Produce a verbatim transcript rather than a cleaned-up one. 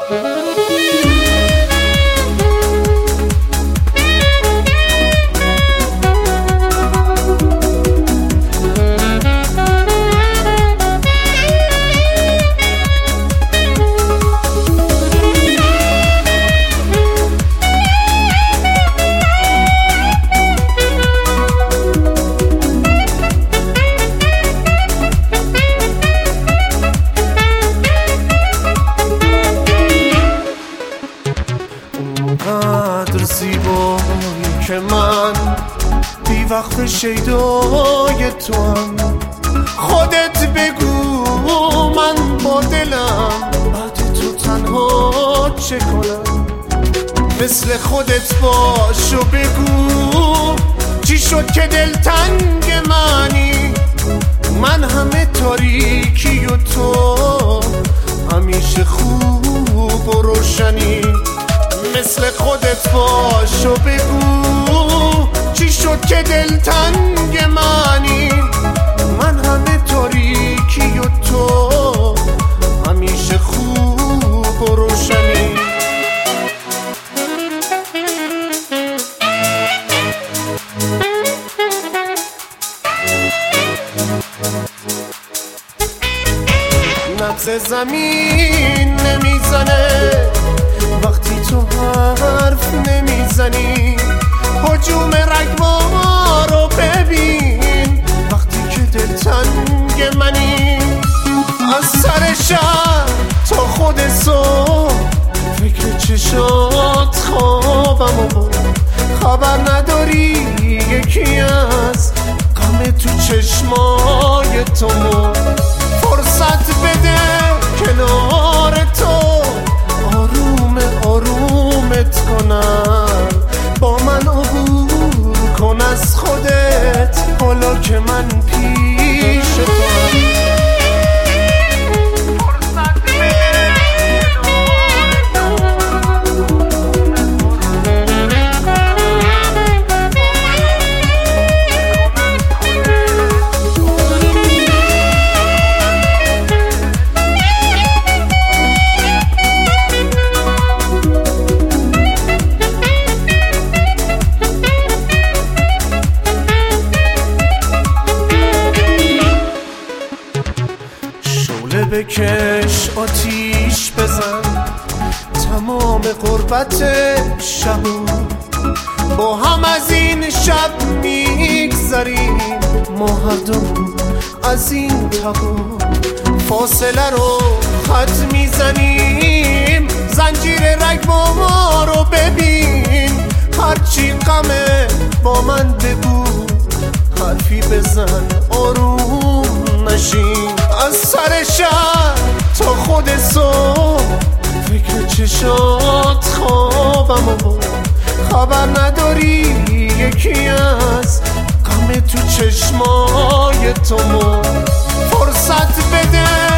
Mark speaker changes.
Speaker 1: اونقدر زیبایی که من بی وقت شیدای تو هم. خودت بگو من با دلم بعد تو تنها چه کنم. مثل خودت باش و بگو چی شد که دلتنگ منی. من همه تاریکی و تو همیشه خوب و روشنی. مثل خودت باش و بگو چی شد که دلتنگ منی. من همه تاریکی و تو همیشه خوب و روشنی. نبض زمین نمیزنه وقتی تو حرف نمیزنی. هجوم رگبار رو ببین وقتی که دلتنگ منی. از سر شب تا خود صبح فکر چشات خوابم و بود. خبر نداری یکی از غم تو چشمای تو مرد. فرصت بده کنار تو آروم آرومت کنم. با من عبور کن از خودت حالا که من پیش توام. بکش آتیش بزن تمام غربت شب. با هم از این شب میگذریم ما هر دو از این تبو. فاصله رو خط میزنیم زنجیر رگبار رو ببین. هرچی غمه با من بگو حرفی بزن آروم نشین. از سر شب تا خود صبح فکر چشات خوابم و بود. خبر نداری یکی از غم تو چشمای تو مرد. فرصت بده